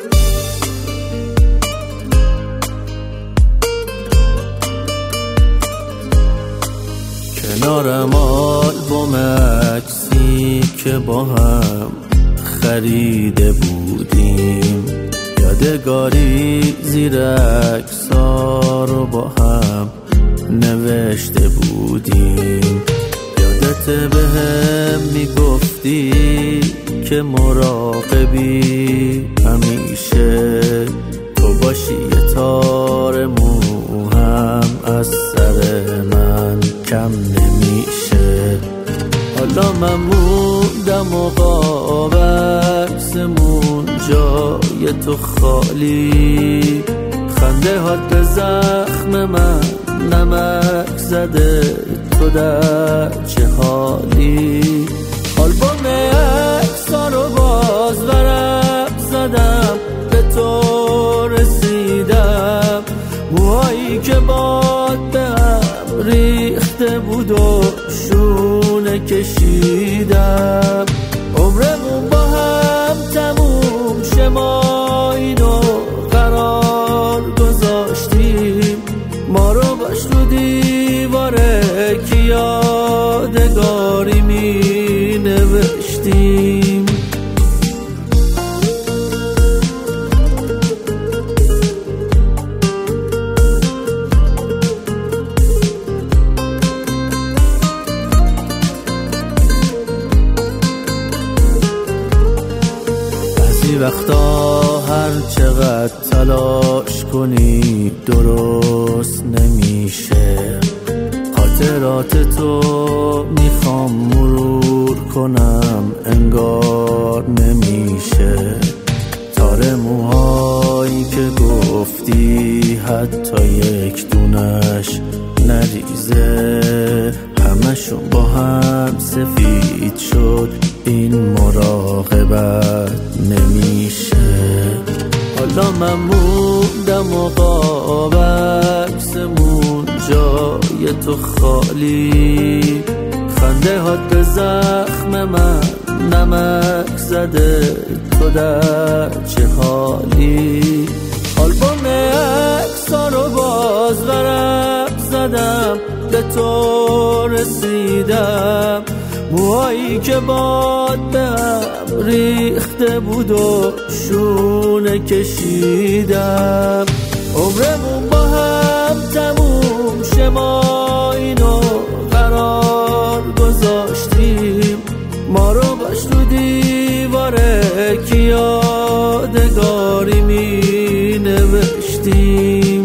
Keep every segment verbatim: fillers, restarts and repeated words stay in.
کنارم آلبوم عکسی که با هم خریده بودیم، یادگاری زیر عکس‌ها رو با هم نوشته بودیم. یادت بهم میگفتی که مراقبی همیشه تو باشی، یه تار مو هم از سر من کم نمیشه. حالا من موندم و قاب عکسمون جای تو خالی، خنده هات به زخم من نمک زده، تو در چه حالی؟ آلبوم عکس‌ها رو باز ورق زدم، به تو رسیدم، موهایی که باد به هم ریخته بود و شونه کشیدم. عمرمون با هم تموم شه، ما اینو قرار گذاشتیم، ما رو باش رو دیواره که یادگاری می نوشتیم. بعضی وقتا هر چقدر تلاش کنی درست نمیشه، خاطرات تو میخوام مرور کنم انگار نمیشه. تار موهایی که گفتی حتی یک دونش نریزه، همشون با هم سفید شد، این مراقبت نمیشه. حالا من موندم و قاب عکسمون جای تو خالی، خنده هات به زخم من نمک زده، تو در چه حالی؟ آلبوم عکس‌ها رو باز ورق زدم، به تو رسیدم، موهایی که باد به هم ریخته بود و شونه کشیدم. عمرمون با هم تموم شه، ما اینو قرار گذاشتیم، ما رو باش رو دیواره که یادگاری می نوشتیم.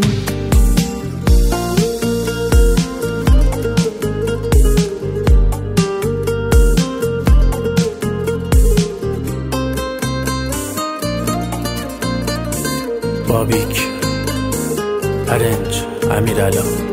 بابیک، ارنج، امیرعلا.